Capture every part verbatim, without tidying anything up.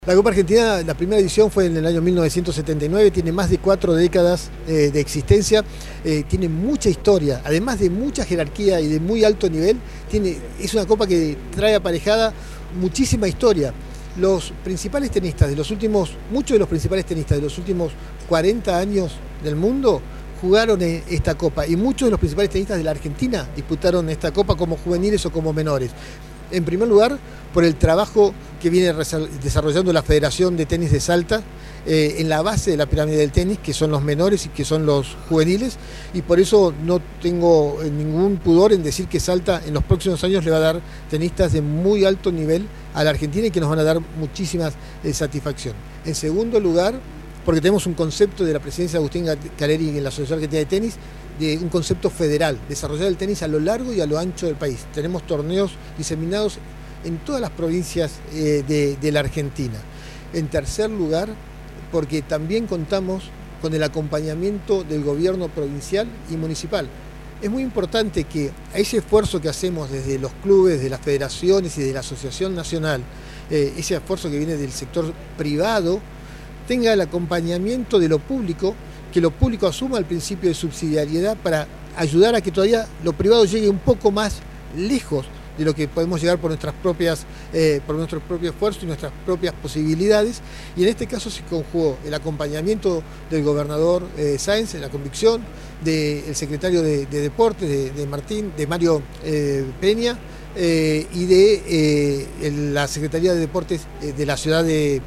La Copa Argentina, la primera edición fue en el año mil novecientos setenta y nueve, tiene más de cuatro décadas eh, de existencia, eh, tiene mucha historia, además de mucha jerarquía y de muy alto nivel, tiene, es una copa que trae aparejada muchísima historia. Los principales tenistas de los últimos, muchos de los principales tenistas de los últimos cuarenta años del mundo jugaron en esta copa y muchos de los principales tenistas de la Argentina disputaron esta copa como juveniles o como menores. En primer lugar, por el trabajo que viene desarrollando la Federación de Tenis de Salta eh, en la base de la pirámide del tenis, que son los menores y que son los juveniles, y por eso no tengo ningún pudor en decir que Salta en los próximos años le va a dar tenistas de muy alto nivel a la Argentina y que nos van a dar muchísimas eh, satisfacción. En segundo lugar, porque tenemos un concepto de la presidencia de Agustín Caleri en la Asociación Argentina de Tenis, de un concepto federal, desarrollar el tenis a lo largo y a lo ancho del país. Tenemos torneos diseminados en todas las provincias eh, de, de la Argentina. En tercer lugar, porque también contamos con el acompañamiento del gobierno provincial y municipal. Es muy importante que a ese esfuerzo que hacemos desde los clubes, de las federaciones y de la Asociación Nacional, eh, ese esfuerzo que viene del sector privado, tenga el acompañamiento de lo público, que lo público asuma el principio de subsidiariedad para ayudar a que todavía lo privado llegue un poco más lejos de lo que podemos llegar por nuestras propias, eh, por nuestro propio esfuerzo y nuestras propias posibilidades. Y en este caso se conjugó el acompañamiento del gobernador eh, Sáenz, la convicción del secretario de, de Deportes, de, de Martín, de Mario eh, Peña, eh, y de eh, el, la Secretaría de Deportes eh, de la ciudad de,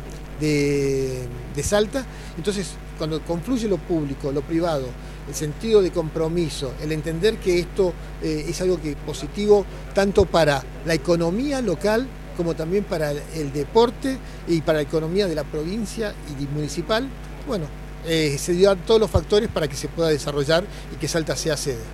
de, de Salta. Entonces, cuando confluye lo público, lo privado, el sentido de compromiso, el entender que esto eh, es algo que es positivo tanto para la economía local como también para el deporte y para la economía de la provincia y municipal, bueno, eh, se dio todos los factores para que se pueda desarrollar y que Salta sea sede.